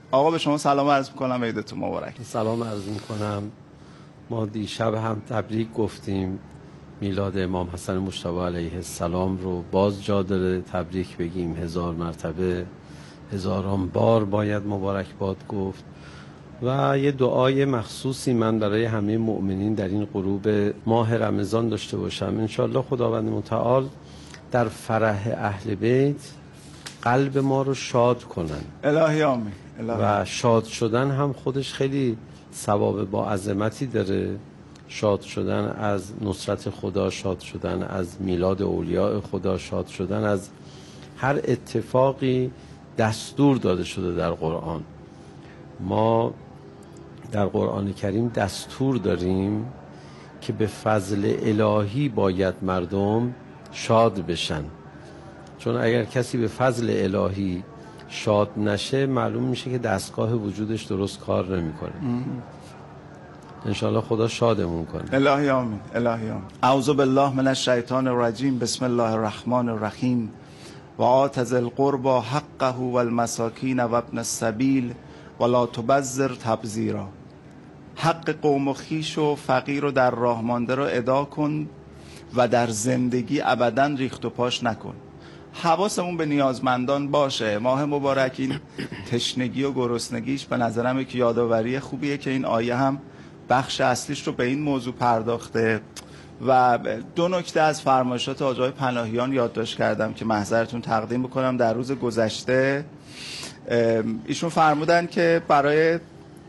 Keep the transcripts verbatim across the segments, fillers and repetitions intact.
آقا به شما سلام عرض میکنم، عیدتون مبارک. سلام عرض میکنم. ما دیشب هم تبریک گفتیم، میلاد امام حسن مجتبی علیه السلام رو باز جا داره تبریک بگیم. هزار مرتبه، هزاران بار باید مبارک باد گفت. و یه دعای مخصوصی من برای همه مؤمنین در این غروب ماه رمضان داشته باشم. انشالله خداوند متعال در فرح اهل بیت قلب ما رو شاد کنن. الهی آمین. الهی. و شاد شدن هم خودش خیلی ثواب با عظمتی داره. شاد شدن از نصرت خدا، شاد شدن از میلاد اولیاء خدا، شاد شدن از هر اتفاقی دستور داده شده در قرآن. ما در قرآن کریم دستور داریم که به فضل الهی باید مردم شاد بشن، چون اگر کسی به فضل الهی شاد نشه معلوم میشه که دستگاه وجودش درست کار نمیکنه. انشالله خدا شادمون کنه. الهی آمین. الهی آمین. اعوذ بالله من الشیطان الرجیم. بسم الله الرحمن الرحیم. و آت ذی القربى حقه والمساکین و ابن السبیل ولا تبذر تبذیرا. حق قوم و خویش و فقیر و در راه مانده رو ادا کن و در زندگی ابدا ریخت و پاش نکن. حواسمون به نیازمندان باشه. ماه مبارک این تشنگی و گرسنگیش به نظرم که یادآوری خوبیه که این آیه هم بخش اصلیش رو به این موضوع پرداخته. و دو نکته از فرمایشات آقای پناهیان یادداشت کردم که محضرتون تقدیم بکنم. در روز گذشته ایشون فرمودن که برای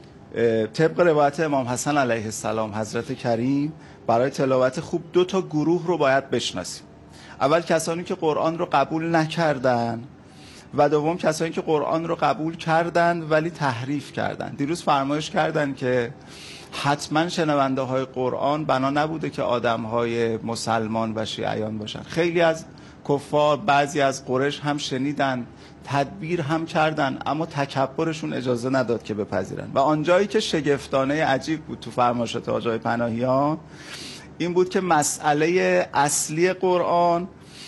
طبق روایت امام حسن علیه السلام حضرت کریم برای تلاوت خوب دو تا گروه رو باید بشناسیم. اول کسانی که قرآن رو قبول نکردن و دوم کسانی که قرآن رو قبول کردن ولی تحریف کردن. دیروز فرمایش کردن که حتما شنونده های قرآن بنا نبوده که آدم های مسلمان و شیعیان باشن. خیلی از کفار، بعضی از قریش هم شنیدن، تدبیر هم کردن، اما تکبرشون اجازه نداد که بپذیرن. و آنجایی که شگفتانه عجیب بود تو فرمایشات آقای پناهیان این بود که مسئله اصلی قرآن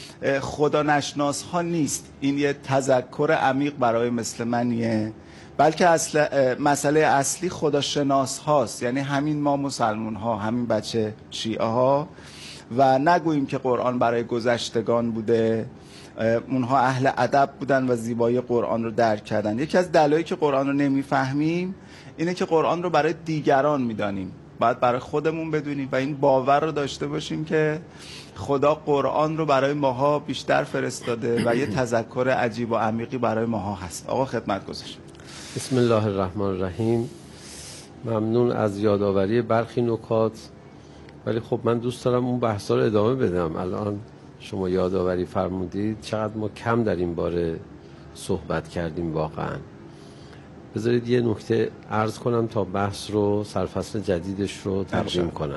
خدا نشناس ها نیست. این یه تذکر عمیق برای مثل منیه، بلکه اصل مسئله اصلی خدا شناس هاست. یعنی همین ما مسلمون ها، همین بچه شیعه ها. و نگوییم که قرآن برای گذشتگان بوده، اونها اهل ادب بودن و زیبایی قرآن رو درک کردن. یکی از دلایلی که قرآن رو نمیفهمیم اینه که قرآن رو برای دیگران میدانیم. باید برای خودمون بدونیم و این باور رو داشته باشیم که خدا قرآن رو برای ماها بیشتر فرستاده و یه تذکر عجیب و عمیقی برای ماها هست. آقا خدمت گذاشت. بسم الله الرحمن الرحیم. ممنون از یادآوری برخی نکات، ولی خب من دوست دارم اون بحثا رو ادامه بدم. الان شما یادآوری فرمودید چقدر ما کم در این باره صحبت کردیم. واقعا بذارید یه نکته عرض کنم تا بحث رو سرفصل جدیدش رو تقدیم کنم.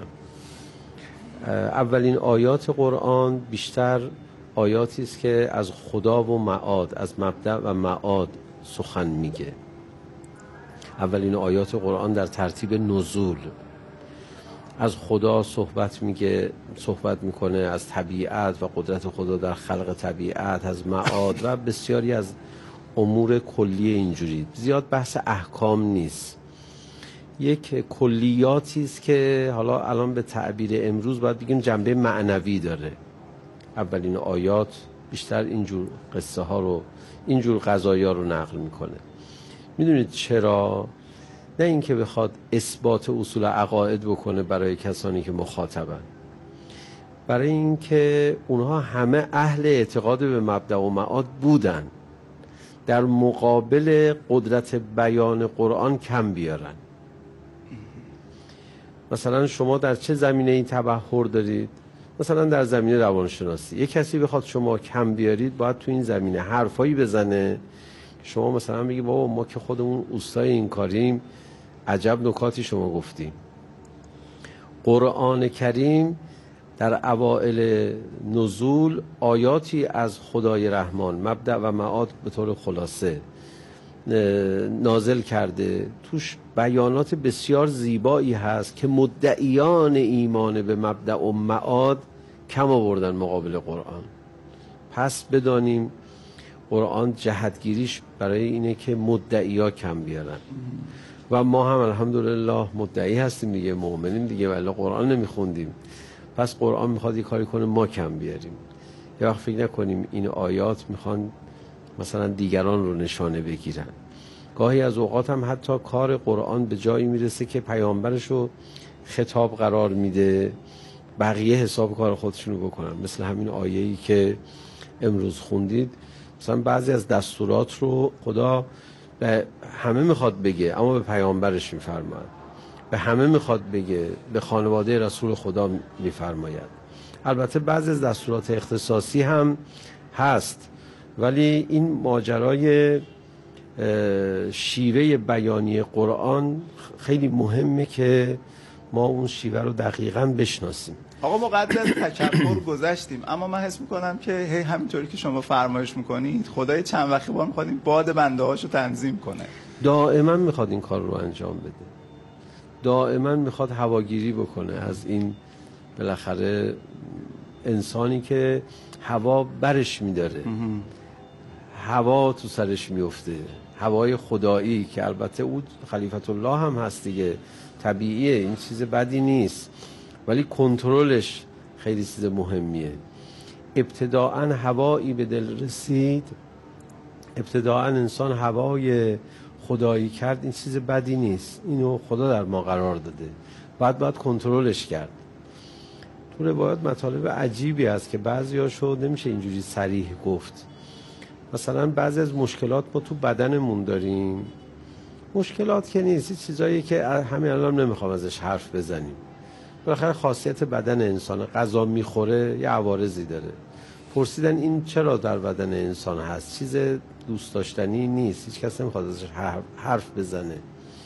اولین آیات قرآن بیشتر آیاتی است که از خدا و معاد، از مبدأ و معاد سخن میگه. اولین آیات قرآن در ترتیب نزول از خدا صحبت میگه، صحبت میکنه، از طبیعت و قدرت خدا در خلق طبیعت، از معاد و بسیاری از امور کلی. اینجوری زیاد بحث احکام نیست، یک کلیاتی است که حالا الان به تعبیر امروز باید بگیم جنبه معنوی داره. اولین آیات بیشتر اینجور قصه ها رو، اینجور قضایا رو نقل میکنه. میدونید چرا؟ نه اینکه بخواد اثبات اصول عقاید بکنه برای کسانی که مخاطبن، برای اینکه اونها همه اهل اعتقاد به مبدأ و معاد بودن، در مقابل قدرت بیان قرآن کم بیارن. مثلا شما در چه زمینه این تبحر دارید؟ مثلا در زمینه روانشناسی یک کسی بخواد شما کم بیارید، باید تو این زمینه حرفایی بزنه شما مثلا بگی بابا ما که خودمون اوستای این کاریم، عجب نکاتی شما گفتیم. قرآن کریم در اوائل نزول آیاتی از خدای رحمان، مبدأ و معاد به طور خلاصه نازل کرده. توش بیانات بسیار زیبایی هست که مدعیان ایمان به مبدأ و معاد کم آوردن مقابل قرآن. پس بدانیم قرآن جهتگیریش برای اینه که مدعیا کم بیارن و ما هم الحمدلله مدعی هستیم دیگه، مؤمنیم دیگه، ولی قرآن نمیخوندیم. پس قرآن میخواد یه کاری کنه ما کم بیاریم. یه وقت فکر نکنیم این آیات میخوان مثلا دیگران رو نشانه بگیرن. گاهی از اوقات هم حتی کار قرآن به جایی میرسه که پیامبرش رو خطاب قرار میده، بقیه حساب کار خودشونو بکنن. مثل همین آیه‌ای که امروز خوندید، مثلا بعضی از دستورات رو خدا به همه میخواد بگه اما به پیامبرش میفرماید، به همه میخواد بگه به خانواده رسول خدا میفرماید. البته بعضی از دستورات اختصاصی هم هست، ولی این ماجرای شیوه بیانی قرآن خیلی مهمه که ما اون شیوه رو دقیقاً بشناسیم. آقا ما قبل از تکبر گذشتیم، اما من حس میکنم که هی همینطوری که شما فرمایش میکنید خدای چند وقتی با میخواد این باد بنده هاشو تنظیم کنه. دائما میخواد این کار رو انجام بده، دائما میخواد هواگیری بکنه از این بالاخره انسانی که هوا برش میداره، هوا تو سرش میفته، هوای خدایی که البته او خلیفت الله هم هست دیگه، طبیعیه، این چیز بدی نیست، ولی کنترلش خیلی چیز مهمیه. ابتداعاً هوایی به دل رسید، ابتداعاً انسان هوای خدایی کرد، این چیز بدی نیست، اینو خدا در ما قرار داده، بعد باید کنترلش کرد. تو روایات مطالب عجیبی هست که بعضیاشو نمیشه اینجوری صریح گفت. مثلا بعضی از مشکلات ما تو بدنمون داریم، مشکلات که نیست، چیزایی که همین الان نمیخوام ازش حرف بزنیم، بالاخره خاصیت بدن انسان، غذا میخوره یه عوارضی داره. پرسیدن این چرا در بدن انسان هست، چیز دوست داشتنی نیست، هیچ کس نمیخواد ازش حرف بزنه،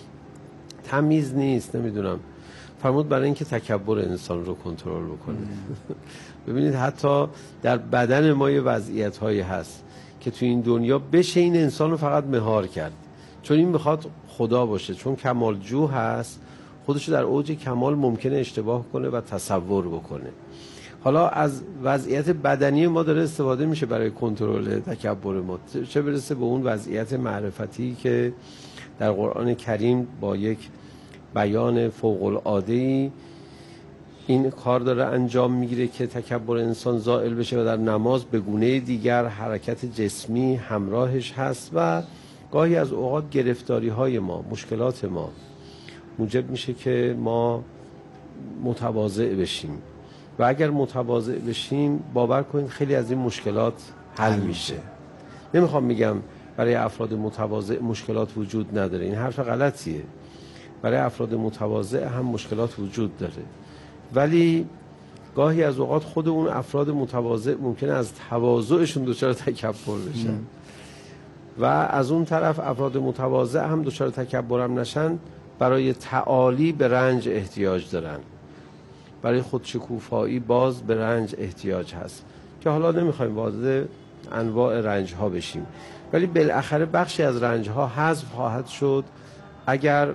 تمیز نیست، نمیدونم. فرمود برای اینکه تکبر انسان رو کنترل بکنه. ببینید حتی در بدن ما یه وضعیت هایی هست که تو این دنیا بشه این انسان رو فقط مهار کرد، چون این میخواد خدا باشه، چون کمالجو هست، خودشو در اوج کمال ممکنه اشتباه کنه و تصور بکنه. حالا از وضعیت بدنی ما داره استفاده میشه برای کنترل تکبر ما، چه برسه به اون وضعیت معرفتی که در قرآن کریم با یک بیان فوق العاده‌ای این کار داره انجام میگیره که تکبر انسان زائل بشه و در نماز به گونه دیگر حرکت جسمی همراهش هست و گاهی از اوقات گرفتاری های ما، مشکلات ما موجب میشه که ما متواضع بشیم و اگر متواضع بشیم باور کنید خیلی از این مشکلات حل میشه. نمیخوام میگم برای افراد متواضع مشکلات وجود نداره، این حرف غلطیه، برای افراد متواضع هم مشکلات وجود داره، ولی گاهی از اوقات خود اون افراد متواضع ممکنه از تواضعشون دچار تکبر بشن م. و از اون طرف افراد متواضع هم دچار تکبر هم نشن، برای تعالی به رنج احتیاج دارن، برای خودشکوفایی باز به رنج احتیاج هست که حالا نمیخوایم وارد انواع رنج ها بشیم، ولی بالاخره بخشی از رنج ها حذف خواهد شد اگر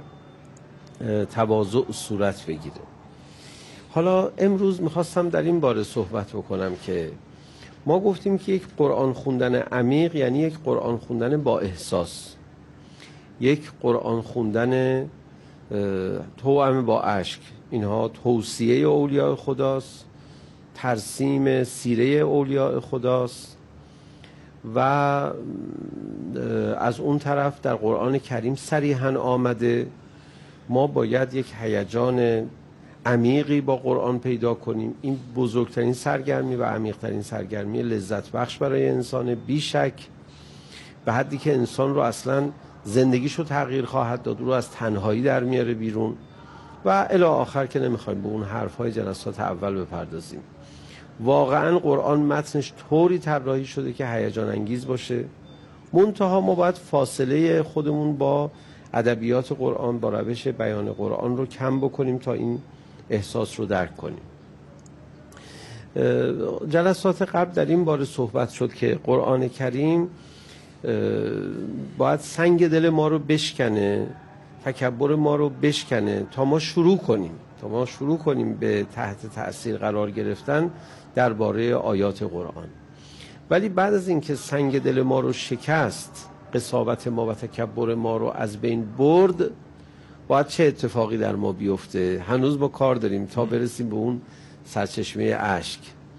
تواضع صورت بگیره. حالا امروز میخواستم در این باره صحبت بکنم که ما گفتیم که یک قرآن خوندن عمیق یعنی یک قرآن خوندن با احساس، یک قرآن خوندن توأم با اشک. اینها توصیه اولیاء خداست، ترسیم سیره اولیاء خداست و از اون طرف در قرآن کریم صریحاً آمده ما باید یک هیجان عمیقی با قرآن پیدا کنیم. این بزرگترین سرگرمی و عمیقترین سرگرمی لذت بخش برای انسان، بیشک به حدی که انسان رو اصلا زندگیشو تغییر خواهد داد، رو از تنهایی در میاره بیرون و الی آخر که نمیخوایم به اون حرفهای جلسات اول بپردازیم. واقعا قرآن متنش طوری طراحی شده که هیجان انگیز باشه، منتها ما باید فاصله خودمون با ادبیات قرآن، با روش بیان قرآن رو کم بکنیم تا این احساس رو درک کنیم. جلسات قبل در این باره صحبت شد که قرآن کریم باید سنگ دل ما رو بشکنه، تکبر ما رو بشکنه تا ما شروع کنیم تا ما شروع کنیم به تحت تأثیر قرار گرفتن درباره آیات قرآن. ولی بعد از اینکه سنگ دل ما رو شکست، قساوت ما و تکبر ما رو از بین برد، باید چه اتفاقی در ما بیفته؟ هنوز ما کار داریم تا برسیم به اون سرچشمه اشک.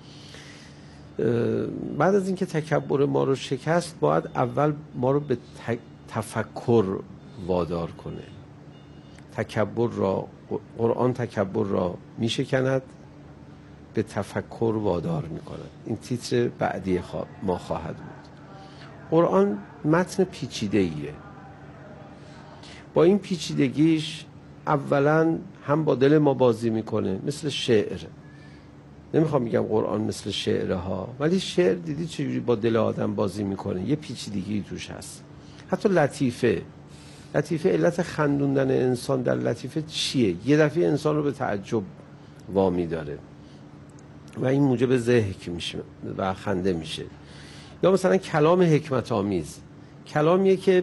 بعد از اینکه تکبر ما رو شکست، باید اول ما رو به تفکر وادار کنه. تکبر را، قرآن تکبر را می شکند، به تفکر وادار می کند. این تیتر بعدی ما خواهد بود. قرآن متن پیچیده ایه. با این پیچیدگیش اولا هم با دل ما بازی میکنه، مثل شعر. نمیخوام بگم قرآن مثل شعره ها، ولی شعر دیدی چجوری با دل آدم بازی میکنه، یه پیچیدگی توش هست. حتی لطیفه لطیفه علت خندوندن انسان در لطیفه چیه؟ یه دفعه انسان رو به تعجب وامی داره و این موجب ضحک میشه و خنده میشه. یا مثلا کلام حکمت آمیز، کلامیه که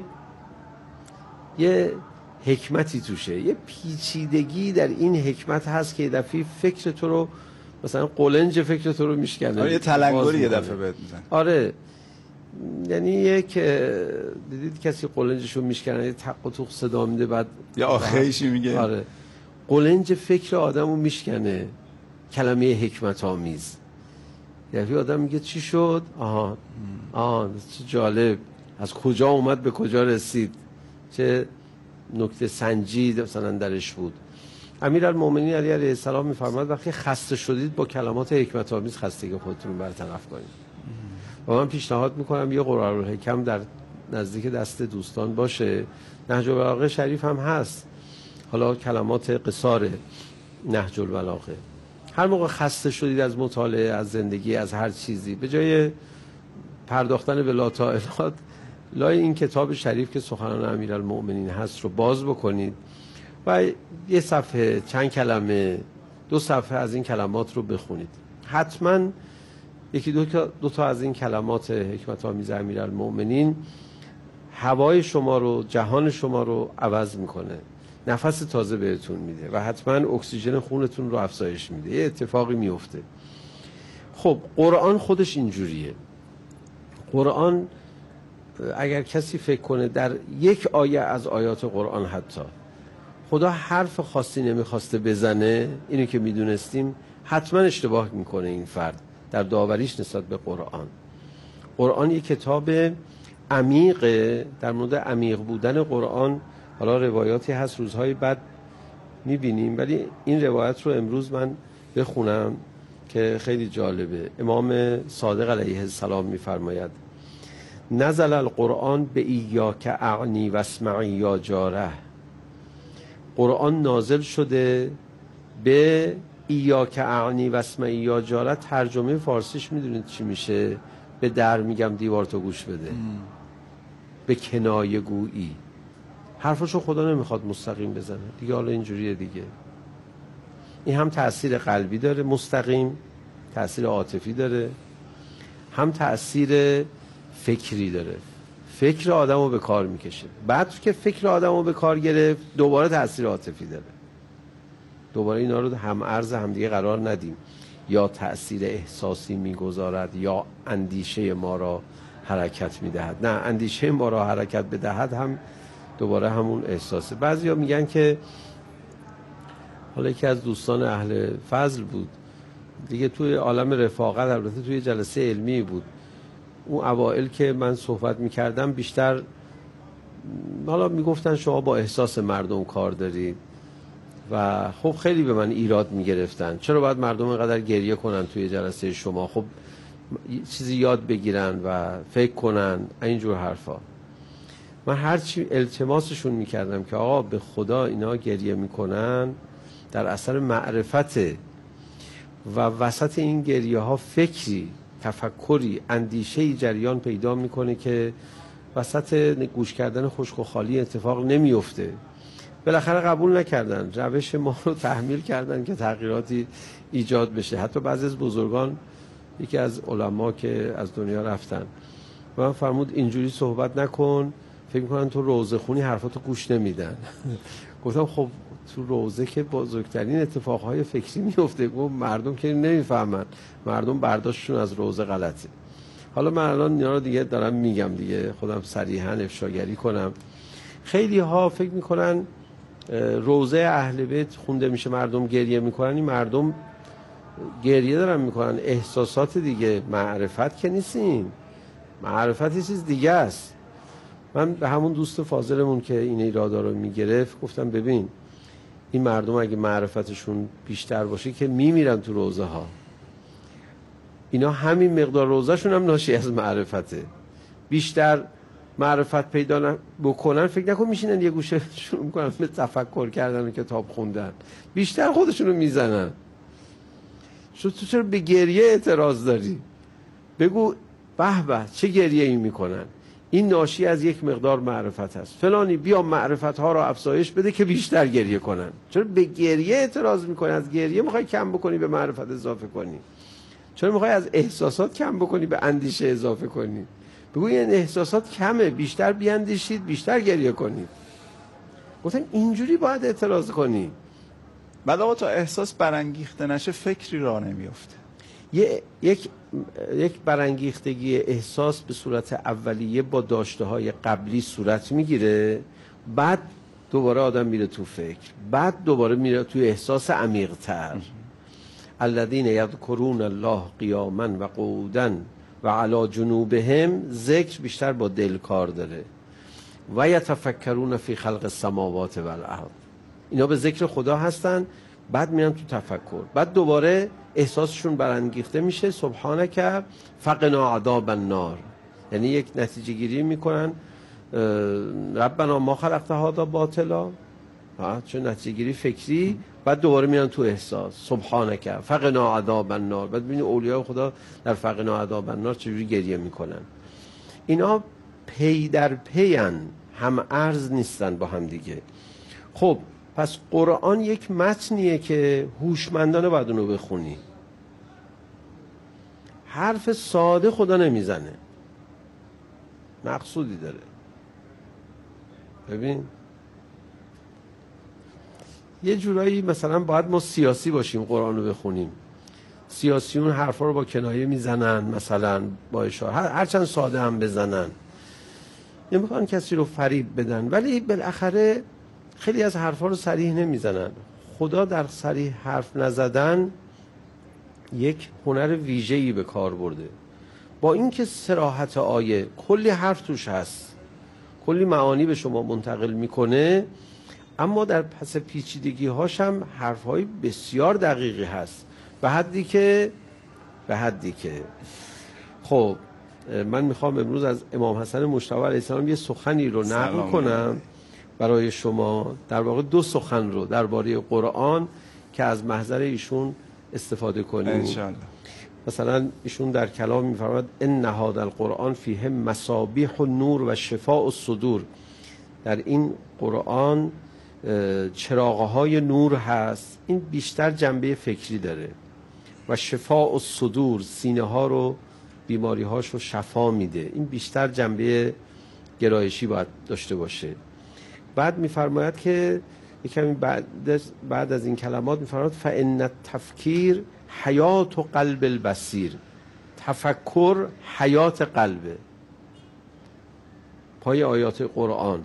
یه حکمتی توشه، یه پیچیدگی در این حکمت هست که یه دفعه فکر تو رو، مثلا قولنج فکر تو رو میشکنه. آره، یه تلنگری یه دفعه بهت میزنه. آره، یعنی یک دیدید کسی قولنجش رو میشکنه، یه تق و توق صدا میده، بعد یا آخیشی میگه. آره، قولنج فکر آدم رو میشکنه کلمه حکمت آمیز. یعنی آدم میگه چی شد؟ آها آها چه جالب، از کجا اومد به کجا رسید، چه نکته سنجی مثلا درش بود. امیرالمومنین علی علیه السلام میفرماد وقتی خسته شدید با کلمات حکمت آمیز خستگی خودتون برطرف کنید. و من پیشنهاد میکنم یه قرآن‌الحکم در نزدیک دست دوستان باشه. نهج البلاغه شریف هم هست، حالا کلمات قصار نهج البلاغه. هر موقع خسته شدید از مطالعه، از زندگی، از هر چیزی، به جای پرداختن به لاطائلات، لای این کتاب شریف که سخنان امیرالمومنین هست رو باز بکنید و یه صفحه، چند کلمه، دو صفحه از این کلمات رو بخونید. حتما یکی دو تا, دو تا از این کلمات حکمت آمیز امیرالمومنین هوای شما رو، جهان شما رو عوض میکنه، نفس تازه بهتون میده و حتما اکسیژن خونتون رو افزایش میده، یه اتفاقی میفته. خب قرآن خودش اینجوریه. قرآن اگر کسی فکر کنه در یک آیه از آیات قرآن حتی خدا حرف خاصی نمیخواسته بزنه، اینو که میدونستیم، حتما اشتباه میکنه این فرد در داوریش نسبت به قرآن. قرآن یک کتاب عمیقه. در مورد عمیق بودن قرآن حالا روایاتی هست، روزهای بعد میبینیم، ولی این روایت رو امروز من بخونم که خیلی جالبه. امام صادق علیه السلام میفرماید نزل القرآن به ایاک اعنی و اسمعی یا جاره. قرآن نازل شده به ایاک اعنی و اسمعی یا جاره. ترجمه فارسیش میدونید چی میشه؟ به در میگم دیوار تو گوش بده. ام. به کنایه گویی. حرفشو خدا نمیخواد مستقیم بزنه دیگه، حالا اینجوریه دیگه. این هم تأثیر قلبی داره مستقیم، تأثیر عاطفی داره، هم تأثیر فکری داره. فکر آدم رو به کار میکشه. بعد که فکر آدم رو به کار گرفت دوباره تأثیر عاطفی داره. دوباره اینا رو هم عرض هم دیگه قرار ندیم. یا تأثیر احساسی میگذارد یا اندیشه ما را حرکت میدهد. نه، اندیشه ما را حرکت بدهد هم دوباره همون احساسه. بعضیا میگن که، حالا یکی از دوستان اهل فضل بود دیگه، توی عالم رفاقت، البته توی جلسه علمی بود، اون اوائل که من صحبت میکردم بیشتر حالا میگفتن شما با احساس مردم کار دارید و خب خیلی به من ایراد میگرفتن، چرا باید مردم اینقدر گریه کنن توی جلسه شما؟ خب چیزی یاد بگیرن و فکر کنن، اینجور حرفا. من هرچی التماسشون میکردم که آقا به خدا اینا گریه میکنن در اثر معرفته و وسط این گریه ها فکری، تفکری، اندیشه‌ای جریان پیدا میکنه که وسط گوش کردن خشک و خالی اتفاق نمیفته. بالاخره قبول نکردن، روش ما رو تحمیل کردن که تغییراتی ایجاد بشه. حتی بعضی از بزرگان، یکی از علما که از دنیا رفتن و من فرمود اینجوری صحبت نکن، فکر میکنن تو روزه خونی حرفاتو گوش نمیدن. گفتم خب تو روزه که بزرگترین اتفاقهای فکری میفته، گفت مردم که نمیفهمن، مردم برداشتشون از روزه غلطه. حالا من الان اینا رو دیگه دارم میگم دیگه، خودم صریحا افشاگری کنم. خیلی ها فکر میکنن روضه اهل بیت خونده میشه مردم گریه میکنن. این مردم گریه دارن میکنن، احساسات دیگه، معرفت که نیستیم. معرفت یه چیز دیگه است. من به همون دوست فاضلمون که این ایرادا رو میگرفت گفتم ببین این مردم اگه معرفتشون بیشتر باشه که میمیرن تو روضه ها. اینا همین مقدار روضهشون هم ناشی از معرفته. بیشتر معرفت پیدا بکنن فکر نکن میشینن یه گوشه شروع میکنن به تفکر کردن و کتاب خوندن، بیشتر خودشونو میزنن. شو تو چرا به گریه اعتراض داری؟ بگو به به چه گریه ای میکنن، این ناشی از یک مقدار معرفت هست. فلانی بیا معرفت ها را افزایش بده که بیشتر گریه کنن. چرا به گریه اعتراض میکنی؟ از گریه میخوای کم بکنی به معرفت اضافه کنی؟ چرا میخوای از احساسات کم بکنی به اندیشه اضافه کنی؟ بگو این احساسات کمه، بیشتر بیاندیشید، بیشتر گریه کنید. گفتم اینجوری باید اعتراض کنی. بعد آقا تا احساس برانگیخته نشه فکری راه نمیفته. یه، یک یک برانگیختگی احساس به صورت اولیه با داشته های قبلی صورت میگیره، بعد دوباره آدم میره تو فکر، بعد دوباره میره تو احساس عمیق‌تر. الذین یذکرون الله قیاما و قعودا و علی جنوبهم، ذکر بیشتر با دل کار داره. و یتفکرون فی خلق السماوات و الارض، اینا به ذکر خدا هستن، بعد میرن تو تفکر، بعد دوباره احساسشون برانگیخته میشه. سبحانک فقنا عذاب النار، یعنی یک نتیجه گیری میکنن ربنا ما خلقت هذا باطلا، چه نتیجه گیری فکری، بعد دوباره میرن تو احساس سبحانک فقنا عذاب النار. بعد ببینید اولیاء خدا در فقنا عذاب النار چجوری گریه میکنن. اینا پی در پیان، هم ارز نیستن با هم دیگه. خب پس قرآن یک متنیه که هوشمندانه باید اونو بخونی. حرف ساده خدا نمیزنه، مقصودی داره. ببین یه جورایی مثلا باید ما سیاسی باشیم قرآن رو بخونیم. سیاسیون حرفا رو با کنایه میزنن، مثلا با اشاره، هر هرچند ساده هم بزنن، نمیخوان کسی رو فریب بدن، ولی بالاخره خیلی از حرفا رو صریح نمیزنن. خدا در صریح حرف نزدن یک هنر ویژه‌ای به کار برده. با اینکه صراحت آیه کلی حرف توش هست، کلی معانی به شما منتقل میکنه، اما در پس پیچیدگی هاش هم حرفهای بسیار دقیقی هست، به حدی که به حدی که خب من میخوام امروز از امام حسن مجتبی علیه السلام یه سخنی رو نقل کنم برای شما، در واقع دو سخن رو درباره قرآن که از محضر ایشون استفاده کنیم انشاءالله. مثلا ایشون در کلام میفرماد ان هذا القرآن فیه مصابیح النور و شفاء الصدور، در این قرآن چراغ‌های نور هست. این بیشتر جنبه فکری داره. و شفاء الصدور، سینه ها رو، بیماری هاش رو شفا میده. این بیشتر جنبه گرایشی باید داشته باشه. بعد میفرماید که یکمی بعد بعد از این کلمات میفرماید فان التفکیر حیات و قلب البصیر، تفکر حیات قلبه. پای آیات قرآن.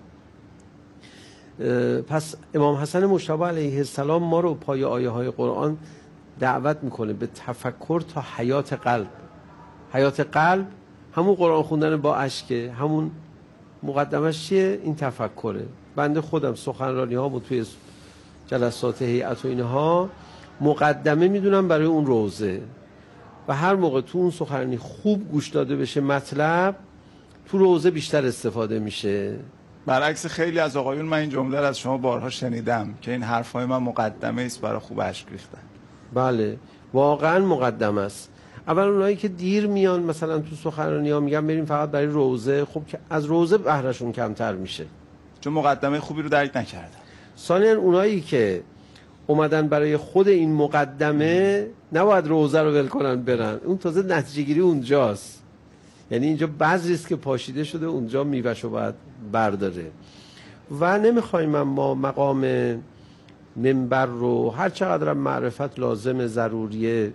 پس امام حسن مجتبی علیه السلام ما رو پای آیه های قرآن دعوت میکنه به تفکر تا حیات قلب. حیات قلب همون قرآن خوندن با اشکه، همون مقدمش چیه؟ این تفکره. بنده خودم سخنرانی هامو توی جلسات هیئت و اینها مقدمه میدونم برای اون روزه، و هر موقع تو اون سخنرانی خوب گوش داده بشه مطلب، تو روزه بیشتر استفاده میشه. برعکس خیلی از آقایون من این جمله از شما بارها شنیدم که این حرفای من مقدمه است برای خوب اشک ریختن. بله واقعا مقدمه است. اول اونایی که دیر میان مثلا تو سخنرانی ها میگن بریم فقط برای روزه، خب که از روزه بهرهشون کمتر میشه چون مقدمه خوبی رو درک نکردن. ثانیاً اونایی که اومدن برای خود این مقدمه نباید روزه رو ول کنن برن، اون تازه نتیجه گیری اونجاست. یعنی اینجا بذری است که پاشیده شده، اونجا میوه‌شو باید برداره. و نمیخوایم ما مقام منبر رو هر چقدر معرفت لازم ضروریه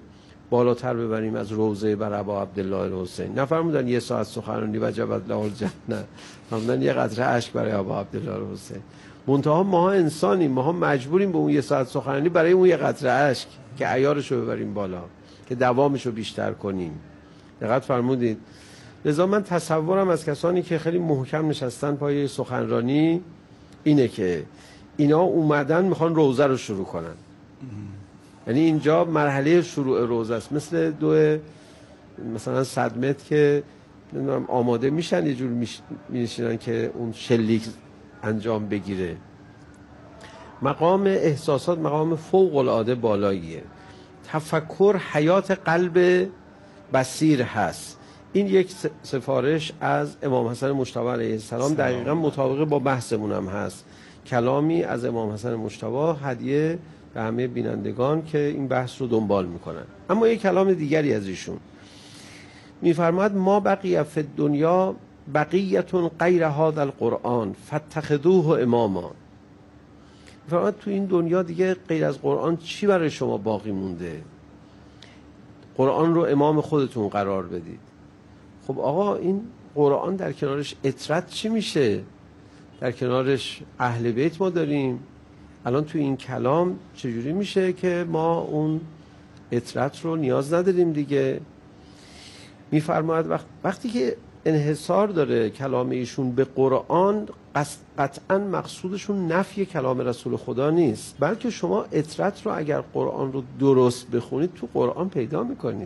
بالاتر ببریم از روضه بر ابا عبدالله الحسین. نفرمودن یه ساعت سخنرانی وجبت له الجنه، فرمودن یه قطره اشک برای ابا عبدالله الحسین. منتها ماها انسانیم، ماها مجبوریم به اون یه ساعت سخنرانی برای اون یه قطره اشک که عیارش رو ببریم بالا، که دوامش رو بیشتر کنیم. دقت فرمودید. لذا من تصورم از کسانی که خیلی محکم نشستن پای سخنرانی اینه که اینا اومدن میخوان روزه رو شروع کنن. یعنی اینجا مرحله شروع روزه است، مثل دو مثلا صد متر که نمیدونم آماده میشن یه جور میشینن که اون شلیک انجام بگیره. مقام احساسات مقام فوق العاده بالاییه. تفکر حیات قلب بصیر هست. این یک سفارش از امام حسن مجتبی علیه السلام دقیقا مطابق با بحثمون هم هست. کلامی از امام حسن مجتبی هدیه به همه بینندگان که این بحث رو دنبال میکنن. اما یک کلام دیگری از ایشون میفرماید ما بقیه فی الدنیا بقیتون غیر هذا القرآن فاتخذوه اماما. میفرماید تو این دنیا دیگه غیر از قرآن چی برای شما باقی مونده؟ قرآن رو امام خودتون قرار بدید. خب آقا این قرآن در کنارش اطرت چی میشه؟ در کنارش اهل بیت ما داریم. الان تو این کلام چجوری میشه که ما اون اطرت رو نیاز نداریم دیگه؟ میفرماید وقت وقتی که انحصار داره کلام ایشون به قرآن، قطعا مقصودشون نفی کلام رسول خدا نیست، بلکه شما اطرت رو اگر قرآن رو درست بخونید تو قرآن پیدا میکنید.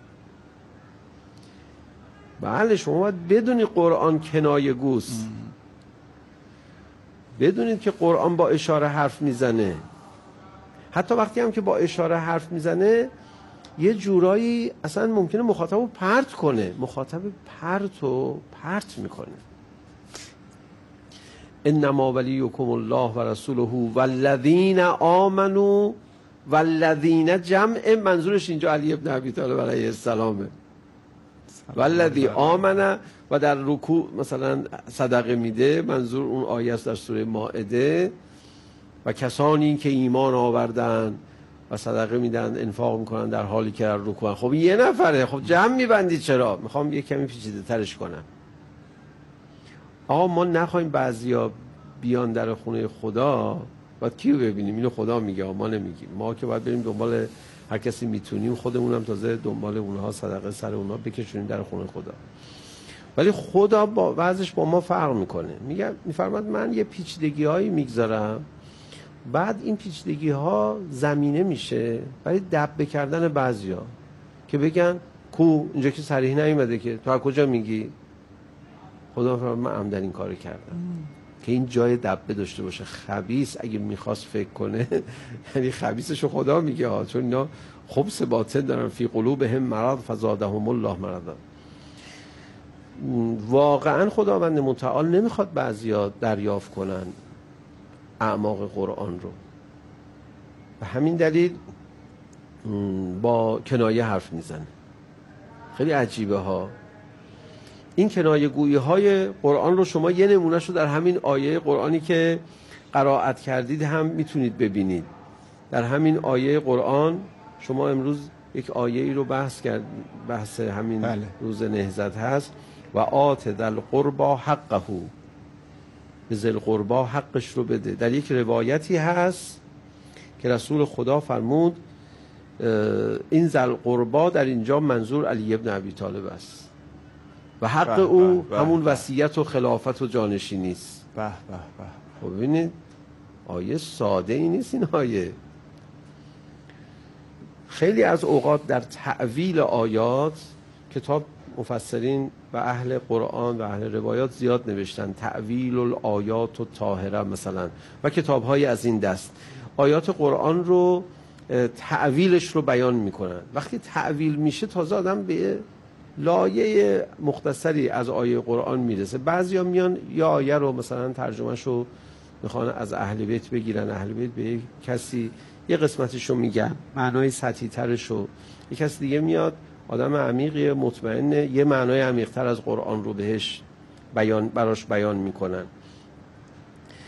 بله شما باید بدونید قرآن کنایه گوست، بدونید که قرآن با اشاره حرف میزنه. حتی وقتی هم که با اشاره حرف میزنه یه جورایی اصلا ممکنه مخاطب رو پرت کنه، مخاطب پرت و پرت میکنه. انما ولیکم الله و رسوله والذین آمنوا والذین جمع، منظورش اینجا علی ابن ابی طالب علیه السلامه. والذی آمنه و در رکوع مثلا صدقه میده، منظور اون آیه است در سوره مائده. و کسانی که ایمان آوردن و صدقه میدن، انفاق میکنن در حالی که در رکوع. خب یه نفره، خب جمع میبندید چرا؟ میخوام یه کمی پیچیده ترش کنم. آقا ما نخواهیم بعضیا بیان در خونه خدا، باید کیو ببینیم؟ اینو خدا میگه، ما نمیگیم. ما که باید بریم دنبال هر کسی میتونیم، خودمونم تازه دنبال اونها صدقه سر اونها بکشونیم در خونه خدا. ولی خدا با وضعش با ما فرق میکنه. میگه میفرماد من یه پیچیدگی هایی میگذارم، بعد این پیچیدگی ها زمینه میشه برای دبه کردن بعضیا که بگن کو اینجا که صریح نیومده که تو از کجا میگی؟ خدا فرمود من عمدن این کارو کردم ام. که این جای دبه داشته باشه. خبیث اگه میخواست فکر کنه یعنی خبیثشو خدا میگه ها، چون اینا خبث باطن دارن. فی قلوبهم مرض فزادهم الله مرضا. واقعا خداوند متعال نمیخواد بعضیا دریافت کنن اعماق قرآن رو. به همین دلیل با کنایه حرف میزنه. خیلی عجیبه ها. این کنایه گویی های قرآن رو شما یه نمونهش رو در همین آیه قرآنی که قرائت کردید هم میتونید ببینید. در همین آیه قرآن شما امروز یک آیه ای رو بحث کرد، بحث همین بله. روز نهضت هست. و آت ذل قربا حقه، به ذل قربا حقش رو بده. در یک روایتی هست که رسول خدا فرمود این ذل قربا در اینجا منظور علی ابن ابی طالب است و حق بح او بح همون وصیت و خلافت و جانشینی است. به به به. خب ببینید آیه ساده ای نیست این آیه. خیلی از اوقات در تأویل آیات کتاب مفسرین و اهل قرآن و اهل روایات زیاد نوشتن، تأویل الآیات و طاهره مثلا و کتاب‌های از این دست. آیات قرآن رو تأویلش رو بیان میکنن. وقتی تأویل میشه تازه آدم به لایه مختصری از آیه قرآن میرسه. بعضیا میان یا آیه رو مثلا ترجمهش رو میخوان از اهل بیت بگیرن، اهل بیت به کسی یه قسمتش رو میگن، معنای سطحی ترش رو. یک کس دیگه میاد آدم عمیقی مطمئنه یه معنای عمیق‌تر از قرآن رو بهش بیان براش بیان میکنن.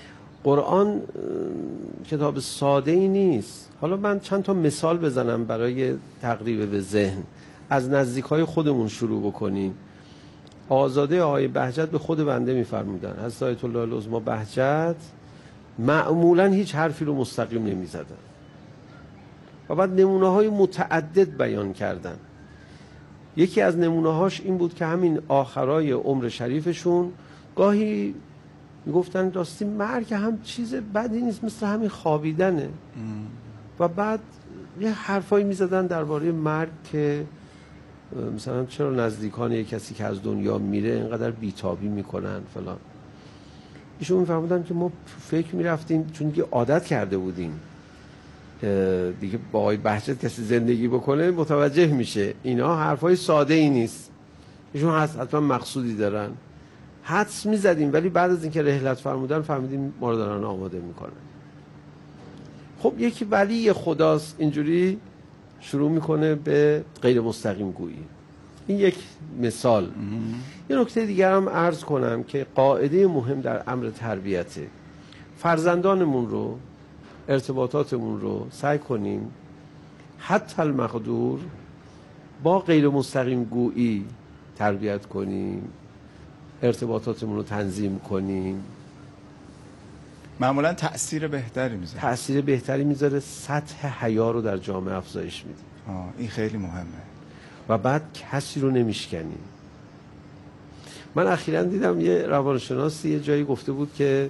قرآن کتاب ساده ای نیست. حالا من چند تا مثال بزنم برای تقریب به ذهن. از نزدیکای خودمون شروع بکنیم. آزاده آقای بهجت به خود بنده میفرمودن، حضرت آیت الله العظما بهجت معمولا هیچ حرفی رو مستقیم نمیزدن و بعد نمونه های متعدد بیان کردن. یکی از نمونه هاش این بود که همین آخرای عمر شریفشون گاهی میگفتن راستی مرگ هم چیز بدی نیست، مثل همین خوابیدنه ام. و بعد یه حرفایی میزدن درباره مرگ که مثلا چرا نزدیکان یک کسی که از دنیا میره اینقدر بیتابی میکنن فلان. ایشون میفرمودن که ما فکر میرفتیم چون دیگه عادت کرده بودیم دیگه با آقای بهجت کسی زندگی بکنه متوجه میشه اینا حرفای ساده ای نیست، ایشون حتما مقصودی دارن. حدس میزدیم ولی بعد از اینکه رحلت فرمودن فهمیدیم ما رو دارن آماده میکنن. خب یکی ولی خداست اینجوری شروع میکنه به غیر مستقیم گویی. این یک مثال. یه نکته دیگر هم عرض کنم که قاعده مهم در امر تربیته. فرزندانمون رو، ارتباطاتمون رو سعی کنیم حتی المقدور با غیر مستقیم گویی تربیت کنیم، ارتباطاتمون رو تنظیم کنیم. معمولا تأثیر بهتری میذاره. تأثیر بهتری میذاره، سطح حیا رو در جامعه افزایش میده. آه این خیلی مهمه. و بعد کسی رو نمیشکنیم. من اخیراً دیدم یه روانشناسی یه جایی گفته بود که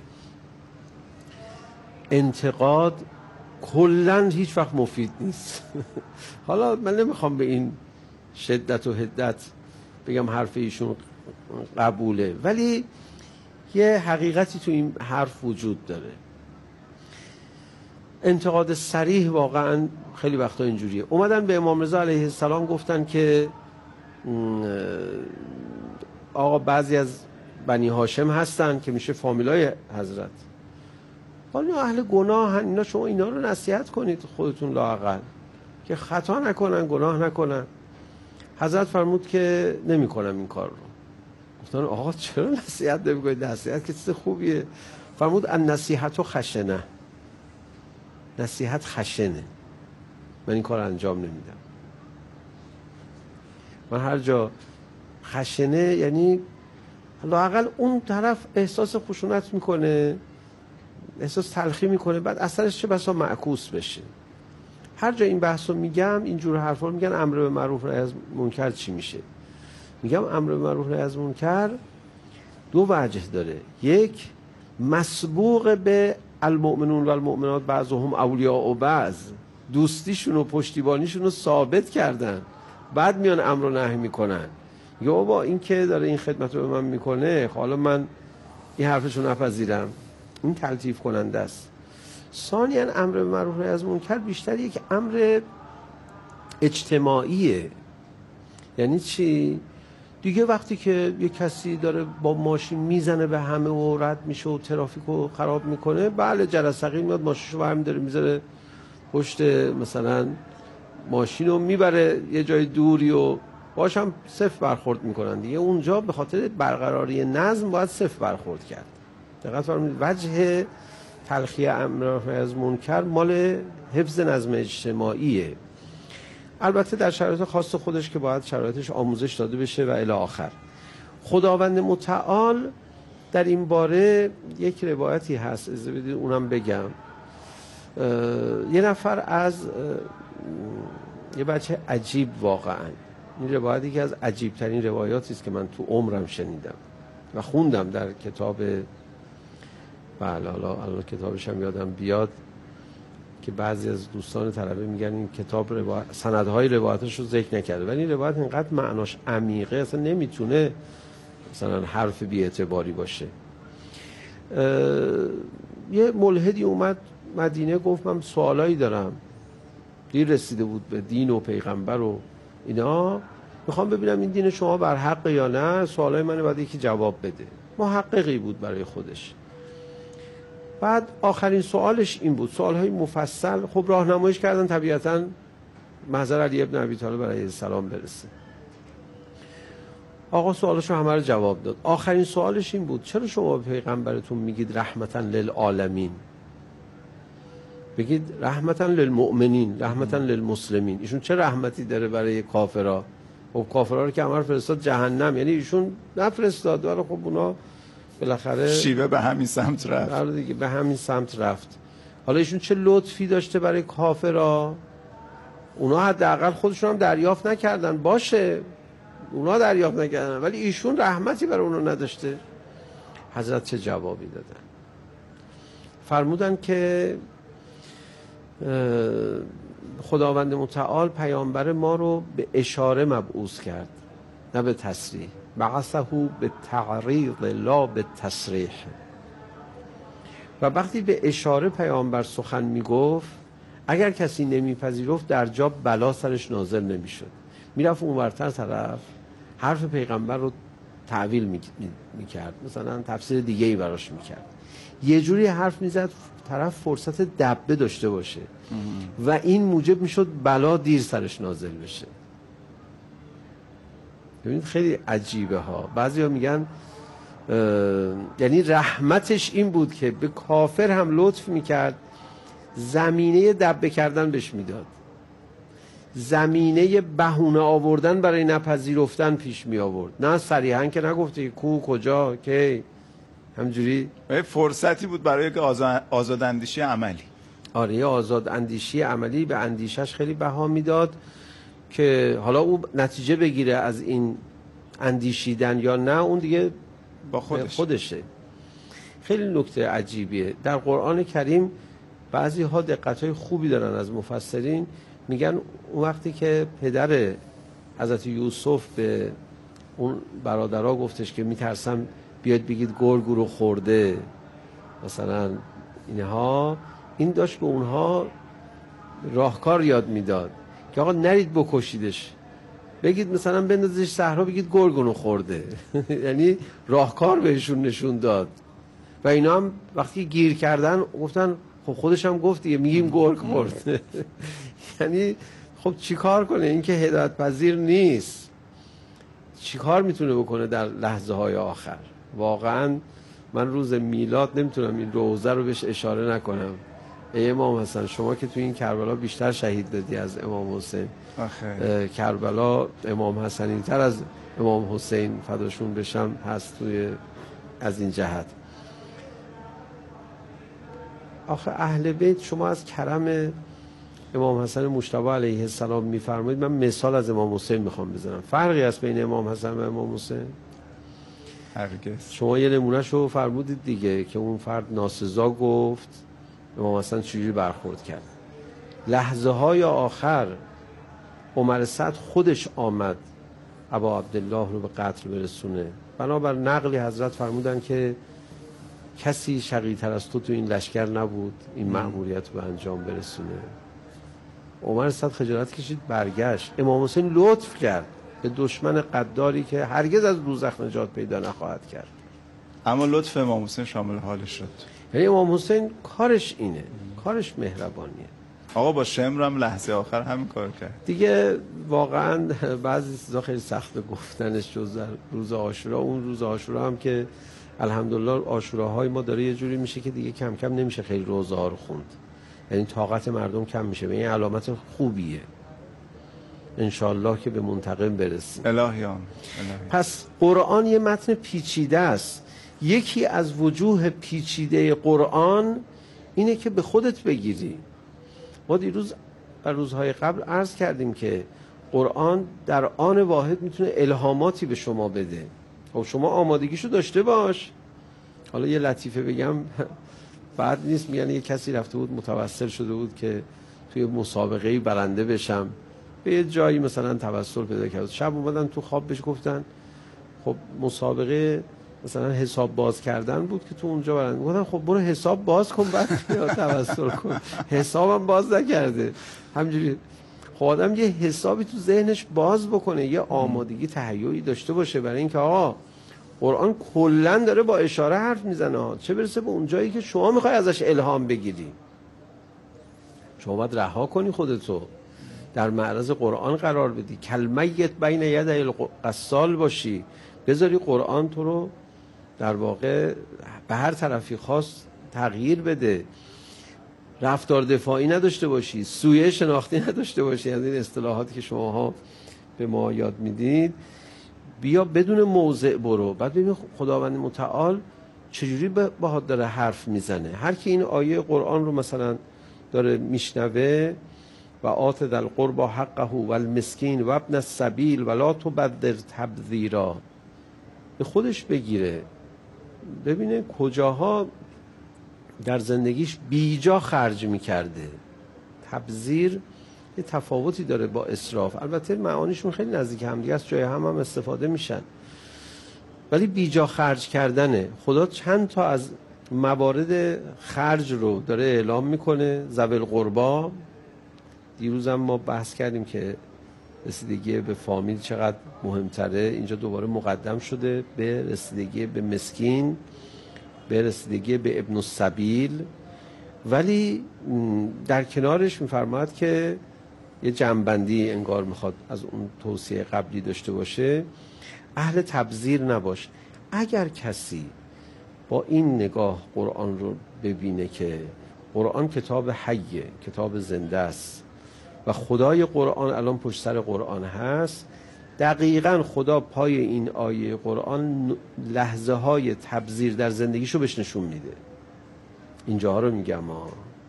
انتقاد کلاً هیچ وقت مفید نیست. حالا من نمیخوام به این شدت و حدت بگم حرف ایشون قبوله، ولی یه حقیقتی تو این حرف وجود داره. انتقاد صریح واقعا خیلی وقتا اینجوریه. اومدن به امام رضا علیه السلام گفتن که آقا بعضی از بنی هاشم هستن که میشه فامیلای حضرت، حالا اهل گناه هن، اینا شما اینا رو نصیحت کنید خودتون لااقل که خطا نکنن، گناه نکنن. حضرت فرمود که نمی کنم این کار رو. گفتن آقا چرا نصیحت نمی کنید؟ نصیحت که چیز خوبیه. فرمود النصیحت خشنه، نصیحت خشنه، من این کار انجام نمیدم. من هر جا خشنه یعنی لااقل اون طرف احساس خشونت میکنه، احساس تلخی میکنه، بعد اثرش چه بسا معکوس بشه. هر جا این بحثو میگم اینجور حرفا رو میگن امر به معروف نهی از منکر چی میشه. میگم امر به معروف نهی از منکر دو وجه داره. یک، مسبوق به المؤمنون و المؤمنات بعضهم اولیاء و بعض، دوستیشون و پشتیبانیشون رو ثابت کردن، بعد میان امر و نهی میکنن. یا بابا این که داره این خدمت رو به من میکنه، حالا من این حرفشو نپذیرم، این تلطیف کننده است. ثانیاً امر به معروف نهی از منکر بیشتر یک امر اجتماعیه. یعنی چی؟ دیگه وقتی که یک کسی داره با ماشین میزنه به همه و رد میشه و ترافیک رو خراب میکنه، بله جرثقیل میاد ماشینشو برمی داره میذاره پشت مثلا ماشین رو میبره یه جای دوری و باش هم صفر برخورد میکنن دیگه. اونجا به خاطر برقراری نظم باید صفر برخورد کرد. دقیقاً فرمودید. وجه تلخی امر از منکر مال حفظ نظم اجتماعیه، البته در شرایط خاص خودش که باید شرایطش آموزش داده بشه و الی آخر. خداوند متعال در این باره یک روایتی هست، اجازه بدید اونم بگم. یه نفر از یه بچه عجیب، واقعا این روایتی که از عجیب ترین روایاتی است که من تو عمرم شنیدم و خوندم در کتاب، بله حالا الان کتابش هم یادم بیاد که بعضی از دوستان طلبه میگن این کتاب روایت سندهای روایتش رو ذکر نکرده، ولی این روایت اینقدر معناش عمیقه اصلا نمیتونه مثلا حرف بی اعتباری باشه. یه ملحدی اومد مدینه گفت من سوالایی دارم، دیر رسیده بود به دین و پیغمبر و اینا، میخوام ببینم این دین شما بر حق یا نه، سوالای منو باید یکی جواب بده. محققی بود برای خودش. بعد آخرین سوالش این بود، سوالهای مفصل. خب راهنماییش کردن طبیعتاً محضر علی ابن ابی طالب علیه السلام برسه. آقا سوالشو همه رو جواب داد. آخرین سوالش این بود چرا شما به پیغمبرتون میگید رحمتا للعالمین؟ بگید رحمتا للمؤمنین، رحمتا للمسلمین. ایشون چه رحمتی داره برای کافرها؟ خب کافرها رو که همه رو فرستاد جهنم، یعنی ایشون نفرستاد، ولی خب اونا بالاخره شیوه به همین سمت رفت. دیگه به همین سمت رفت. حالا ایشون چه لطفی داشته برای کافرها؟ اونا حداقل خودشون هم دریافت نکردن، باشه اونا دریافت نکردن، ولی ایشون رحمتی برای اونا نداشته. حضرت چه جوابی دادن؟ فرمودن که خداوند متعال پیامبر ما رو به اشاره مبعوث کرد، نه به تصریح. بعثه به تعریض لا به تصریح. و وقتی به اشاره پیامبر سخن میگفت، اگر کسی نمیپذیرفت در جا بلا سرش نازل نمیشد، میرفت اونورتر طرف حرف پیغمبر رو تعویل میکرد، مثلا تفسیر دیگه ای براش میکرد، یه جوری حرف میزد طرف فرصت دبه داشته باشه و این موجب میشد بلا دیر سرش نازل بشه. ببینید خیلی عجیبه ها. بعضیا میگن یعنی رحمتش این بود که به کافر هم لطف میکرد، زمینه دبه کردن بهش میداد، زمینه بهونه آوردن برای نپذیرفتن پیش می آورد، نه صریحا که نگفته کو کجا که همجوری. فرصتی بود برای که آزاد اندیشی عملی. آره یه آزاد اندیشی عملی به اندیشش خیلی بها میداد که حالا او نتیجه بگیره از این اندیشیدن یا نه، اون دیگه با خودش. خودشه. خیلی نکته عجیبیه در قرآن کریم. بعضی ها دقت‌های خوبی دارن از مفسرین، میگن اون وقتی که پدر حضرت یوسف به اون برادرها گفتش که میترسم بیاد بگید گرگ رو خورده مثلا اینها، این داشت به اونها راهکار یاد میداد که آقا نرید بکشیدش، بگید مثلا بندازش صحرا بگید گرگ رو خورده. یعنی راهکار بهشون نشون داد. و اینا هم وقتی گیر کردن گفتن خب خودش هم گفت دیگه میگیم گرگ خورده. یعنی خب چیکار کنه؟ این که هدایت پذیر نیست، چیکار میتونه بکنه در لحظه های آخر؟ واقعا من روز میلاد نمیتونم این روزه رو بهش اشاره نکنم. ای امام حسن، شما که تو این کربلا بیشتر شهید دادی از امام حسین. آخه. کربلا امام حسنی تر از امام حسین فداشون بشم هست توی از این جهت. آخه اهل بیت شما از کرم امام حسن مجتبی علیه السلام میفرمایید. من مثال از امام حسین میخوام بزنم. فرقی هست بین امام حسن و امام حسین؟ هرگز. شما یه نمونهشو فرمودید دیگه که اون فرد ناسزا گفت، امام حسن چجوری برخورد کرد. لحظه های آخر عمر سعد خودش آمد ابا عبدالله رو به قتل برسونه. بنابر نقلی حضرت فرمودن که کسی شقی‌تر از تو تو این لشکر نبود این مأموریت رو به انجام برسونه. عمر سعد خجالت کشید برگشت. امام حسین لطف کرد به دشمن قداری که هرگز از دوزخ نجات پیدا نخواهد کرد. اما لطف امام حسین شامل حالش شد. یعنی امام حسین کارش اینه، کارش مهربانیه. آقا با شمر هم لحظه آخر همین کار کرد دیگه. واقعا بعضی چیزا خیلی سخت گفتنش جز در روز عاشورا. اون روز عاشورا هم که الحمدلله عاشوراهای ما داره یه جوری میشه که دیگه کم کم نمیشه خیلی روزه ها رو خوند، یعنی طاقت مردم کم میشه. به این علامت خوبیه انشالله که به منتقم برسیم. الهیان. پس قرآن یه متن پیچیده است. یکی از وجوه پیچیده قرآن اینه که به خودت بگیری. ما دیروز در روزهای قبل عرض کردیم که قرآن در آن واحد میتونه الهاماتی به شما بده. خب شما آمادگیشو داشته باش. حالا یه لطیفه بگم بعد نیست، میگن یه کسی رفته بود متوسل شده بود که توی مسابقه برنده بشم، به یه جایی مثلا توسل پیدا کرد. شب اومدن تو خواب بهش گفتن خب مسابقه مثلا حساب باز کردن بود که تو اونجا برنده. گفتن خب برو حساب باز کن بعد توسل کن. حسابم باز نکرده. همجوری خب آدم یه حسابی تو ذهنش باز بکنه، یه آمادگی تهیه‌ای داشته باشه برای اینکه آقا قرآن کلا داره با اشاره حرف میزنه، چه برسه به اون جایی که شما میخوای ازش الهام بگیری. شما باید رها کنی خودتو، در معرض قرآن قرار بدی، کلمیت بین یدی القصال باشی. بذاری قرآن تو رو در واقع به هر طرفی خواست تغییر بده، رفتار دفاعی نداشته باشی، سویه شناختی نداشته باشی، از این اصطلاحاتی که شماها به ما یاد میدید. بیا بدون موضع برو، بعد ببین خداوند متعال چجوری باهات داره حرف میزنه. هر کی این آیه قرآن رو مثلا داره میشنوه و آت ذا القربى حقه و المسکین و ابن السبیل ولا تبذر تبذیرا، به خودش بگیره ببینه کجاها در زندگیش بیجا خرج میکرده. تبذیر یه تفاوتی داره با اسراف، البته معانیشون خیلی نزدیک هم دیگه است، جای هم هم استفاده میشن، ولی بیجا خرج کردنه. خدا چند تا از موارد خرج رو داره اعلام میکنه. ذوی القربا، دیروز هم ما بحث کردیم که رسیدگی به فامیل چقدر مهمتره، اینجا دوباره مقدم شده به رسیدگی به مسکین، به رسیدگی به ابن السبیل. ولی در کنارش میفرماید که یه جنبندی انگار میخواد از اون توصیه قبلی داشته باشه، اهل تبذیر نباش. اگر کسی با این نگاه قرآن رو ببینه که قرآن کتاب حیه، کتاب زنده است و خدای قرآن الان پشت سر قرآن هست، دقیقاً خدا پای این آیه قرآن لحظه های تبذیر در زندگیشو بهش نشون میده. اینجاها رو میگم ها.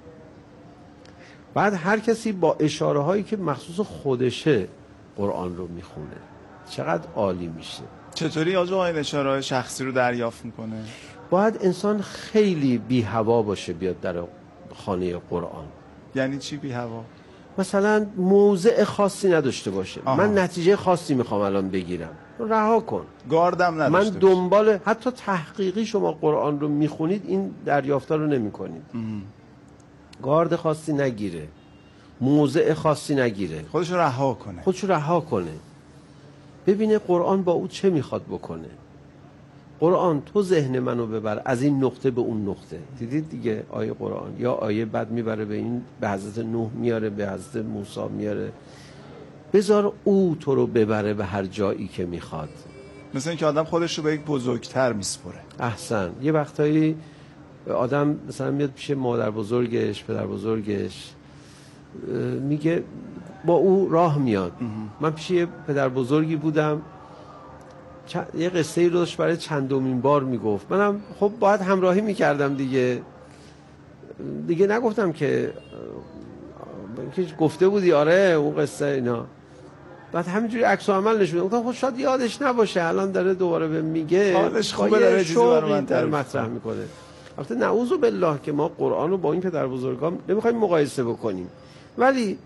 بعد هر کسی با اشاره هایی که مخصوص خودشه قرآن رو میخونه، چقدر عالی میشه. چطوری آقا این اشاره های شخصی رو دریافت میکنه؟ باید انسان خیلی بی هوا باشه بیاد در خانه قرآن. یعنی چی بی هوا؟ مثلا موضع خاصی نداشته باشه. آها. من نتیجه خاصی میخوام الان بگیرم، رها کن. گاردم نداشته من دنبال حتی تحقیقی شما قرآن رو میخونید این دریافتا رو نمیکنید. گارد خاصی نگیره، موضع خاصی نگیره، خودش رو رها کنه، خودش رو رها کنه، ببینه قرآن با او چه میخواد بکنه. قرآن تو ذهن منو ببر از این نقطه به اون نقطه. دیدید دیگه آیه قرآن یا آیه بعد میبره به این، به حضرت نوح میاره، به حضرت موسی میاره. بذار او تو رو ببره به هر جایی که میخواد. مثل این که آدم خودش رو به یک بزرگتر میسپره. احسن. یه وقتایی آدم مثلا میاد پیش مادر بزرگش، پدر بزرگش، میگه با او راه میاد. من پیش یه پدر بزرگی بودم، یه قصه ای رو داشت برای چندمین بار میگفت. منم خب باید همراهی میکردم دیگه دیگه نگفتم که که گفته بودی آره اون قصه اینا. بعد همینجوری عکس و عمل نشون میدم. گفتم خب شاید یادش نباشه، الان داره دوباره به میگه، حالش خوبه، داره چیزی برای من در مطرح میکنه. البته نعوذ بالله که ما قرآن رو با این پدر بزرگان نمیخوایم مقایسه بکنیم، ولی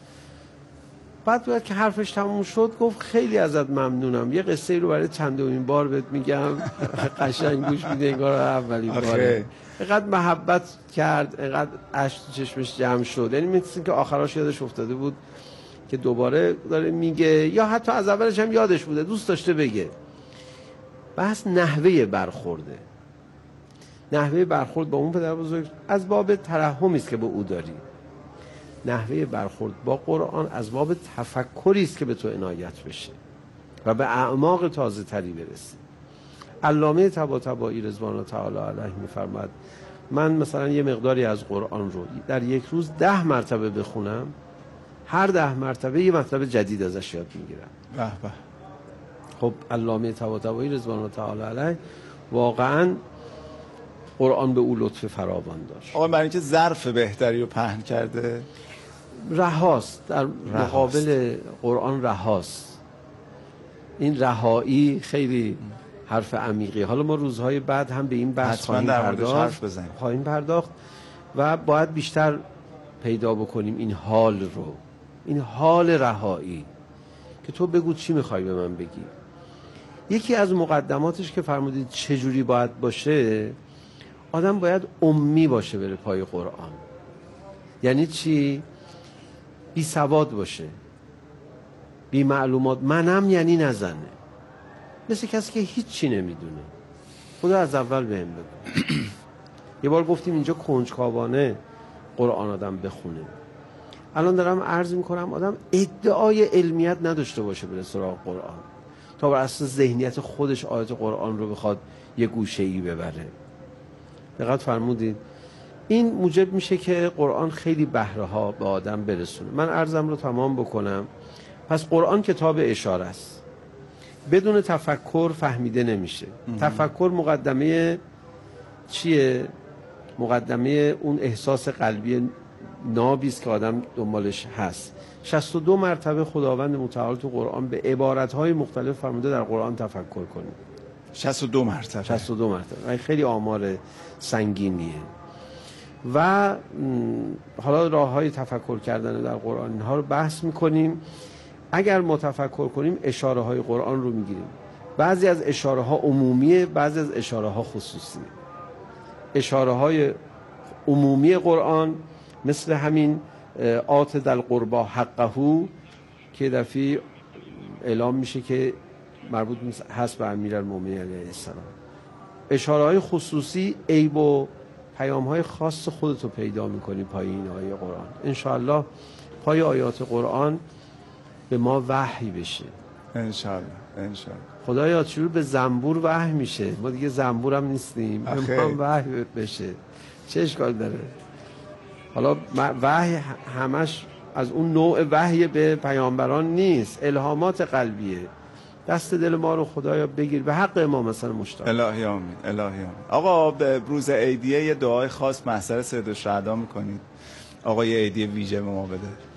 بعد باید که حرفش تموم شد گفت خیلی ازت ممنونم، یه قصه رو برای چندمین بار بهت میگم. قشنگ گوش میده انگار اولین باره. اینقدر محبت کرد، اینقدر اشک چشمش جمع شد، یعنی مثل که آخراش یادش افتاده بود که دوباره داره میگه، یا حتی از اولش هم یادش بوده دوست داشته بگه. بس نحوه برخورده، نحوه برخورد با اون پدر بزرگ از باب ترحمی است که به او داری. نحوه برخورد با قرآن از باب تفکری است که به تو عنایت بشه و به اعماق تازه تری برسی. علامه طباطبایی رضوان الله تعالی علیه میفرماد من مثلا یه مقداری از قرآن رو در یک روز ده مرتبه بخونم، هر ده مرتبه یه مطلب جدید ازش یاد میگیرم. به به. خب علامه طباطبایی رضوان الله تعالی علیه واقعا قرآن به او لطف فراوان داشت. آقا برای اینکه ظرف بهتری رو پهن کرده، رهاست در مقابل قرآن، رهاست. این رهایی خیلی حرف عمیقی. حالا ما روزهای بعد هم به این بحث خواهیم پرداخت خواهیم پرداخت و باید بیشتر پیدا بکنیم این حال رو، این حال رهایی که تو بگو چی میخوای به من بگی. یکی از مقدماتش که فرمودید چجوری باید باشه، آدم باید امی باشه بره پای قرآن. یعنی چی؟ بی سواد باشه، بی معلومات. منم یعنی نزنه، مثل کسی که هیچ چی نمیدونه. خدا از اول بهم بگو. یه بار گفتیم اینجا کنجکاوانه قرآن آدم بخونه. الان دارم عرض میکنم آدم ادعای علمیت نداشته باشه بره سراغ قرآن. تا بر اساس ذهنیت خودش آیات قرآن رو بخواد یه گوشه‌ای ببره. دقت فرمودید؟ این موجب میشه که قرآن خیلی بهره ها به آدم برسونه. من عرضم رو تمام بکنم. پس قرآن کتاب اشاره است. بدون تفکر فهمیده نمیشه. تفکر مقدمه چیه؟ مقدمه اون احساس قلبی نابی است که آدم دنبالش هست. شصت و دو مرتبه خداوند متعال تو قرآن به عبارت‌های مختلف فرموده در قرآن تفکر کنید. شصت و دو مرتبه. شصت و دو مرتبه. خیلی آمار سنگینیه. و حالا راه‌های تفکر کردن در قرآن اینها رو بحث می‌کنیم. اگر ما تفکر کنیم اشاره‌های قرآن رو می‌گیریم. بعضی از اشاره‌ها عمومیه، بعضی از اشاره‌ها خصوصیه. اشاره‌های عمومی قرآن مثل همین آت دل قربا حقهو که دفعی اعلام میشه که مربوط هست به امیرالمومنین علیه السلام. اشاره‌های خصوصی عیب و پیام‌های خاص خودتو پیدا می‌کنی پای این آیه قرآن. انشاءالله پای آیات قرآن به ما وحی بشه. انشاءالله انشاءالله. خدایا شروع به زنبور وحی میشه. ما دیگه زنبور هم نیستیم. ما وحی بشه. چه اشکال داره؟ حالا وحی همش از اون نوع وحی به پیامبران نیست، الهامات قلبیه. دست دل ما رو خدایا بگیر به حق امام حسن مشتاق. الهی آمین الهی آمین. آقا به روز عیدیه یه دعای خاص محضر سید الشهدا میکنید. آقا یه عیدیه ویژه به ما بده.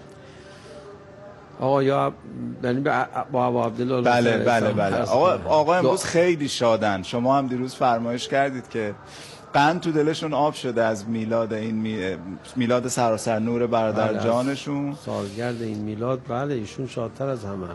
آقا یا یعنی با ابو عبدالله. بله بله بله. آقا آقا امروز خیلی شادن. شما هم دیروز فرمایش کردید که قند تو دلشون آب شده از میلاد این می... میلاد سراسر نور برادر بله جانشون. سالگرد این میلاد. بله ایشون شادتر از همه.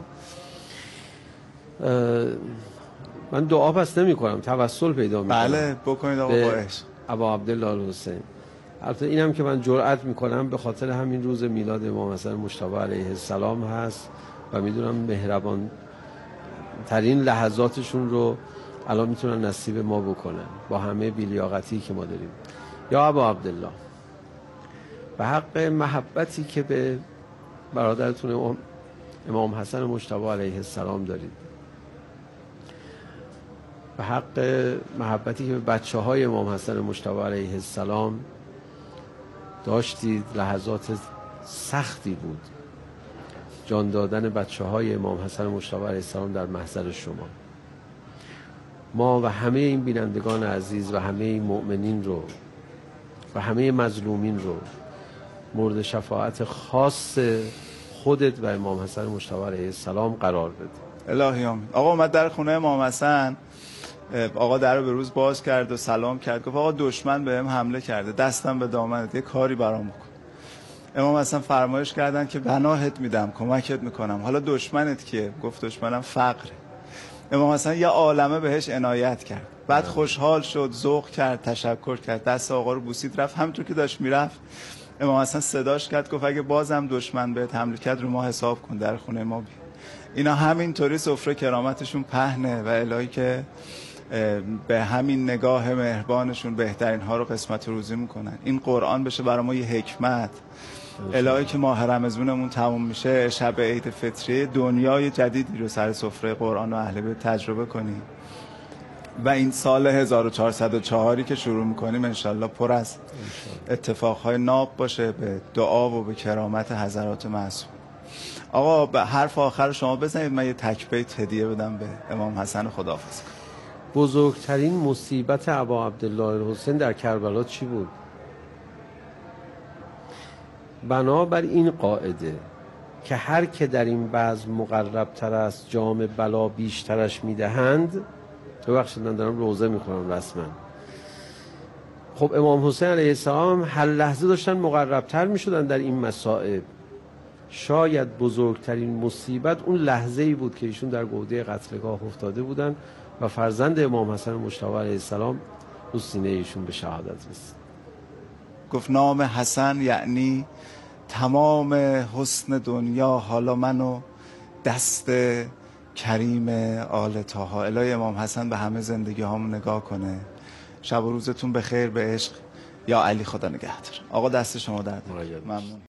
من دعا پس نمی کنم، توسل پیدا می کنم. بله بکنید آقا با عشق. ابا عبدالله الحسین. البته اینم که من جرأت می کنم به خاطر همین روز میلاد امام حسن مجتبی علیه السلام هست و میدونم مهربان ترین لحظاتشون رو الان میتونن نصیب ما بکنن با همه بی‌لیاقتی که ما داریم. یا ابا عبدالله به حق محبتی که به برادرتون امام, امام حسن مجتبی علیه السلام دارید، به حق محبتی که به بچه های امام حسن مجتبی علیه السلام داشتید، لحظات سختی بود جان دادن بچه های امام حسن مجتبی علیه السلام در محضر شما. ما و همه این بینندگان عزیز و همه این مؤمنین رو و همه مظلومین رو مورد شفاعت خاص خودت و امام حسن مجتبی علیه السلام قرار بده. الهی آمین. آقا اومد در خونه امام حسن، آقا در رو به روز باز کرد و سلام کرد، گفت آقا دشمن بهم حمله کرده، دستم به دامنت، یه کاری برام بکن. امام حسن فرمایش کردن که پناهت میدم، کمکت میکنم. حالا دشمنت کیه؟ گفت دشمنم فقره. امام حسن یه عالمه بهش عنایت کرد. بعد خوشحال شد، ذوق کرد، تشکر کرد، دست آقا رو بوسید، رفت. همونطور که داشت میرفت امام حسن صداش کرد، گفت اگه بازم دشمن بهت حمله کرد رو ما حساب کن، در خونه ما بیا. اینا همینطوری سفره کرامتشون پهنه و الهی که به همین نگاه مهربانشون بهترین ها رو قسمت روزی میکنن. این قرآن بشه برای ما یه حکمت. الهی که ماه رمضانمون تموم میشه، شب عید فطری، دنیای جدیدی رو سر سفره قرآن و اهل بیت تجربه کنیم و این سال هزار و چهارصد و چهار که شروع میکنیم انشالله پر از اتفاقهای ناب باشه به دعا و به کرامت حضرات معصوم. آقا به حرف آخر شما بزنید، من یه تک بیت هدیه بدم به امام حسن خداحافظ کنم. بزرگترین مصیبت ابا عبدالله الحسین در کربلا چی بود؟ بنابر این قاعده که هر که در این بزم مقرب تر است جام بلا بیشترش میدهند. ببخشید من دارم روزه میخورم رسما. خب امام حسین علیه السلام هر لحظه داشتن مقرب تر میشدن در این مصائب. شاید بزرگترین مصیبت اون لحظه ای بود که ایشون در گوده قتلگاه افتاده بودن و فرزند امام حسن مجتبی علیه السلام رو سینه ایشون به شهادت رسید. گفت نام حسن یعنی تمام حسن دنیا، حالا منو دست کریم آل طه. الهی امام حسن به همه زندگی هامون نگاه کنه. شب و روزتون بخیر، به عشق یا علی. خدا نگهدار. آقا دست شما درد. ممنون.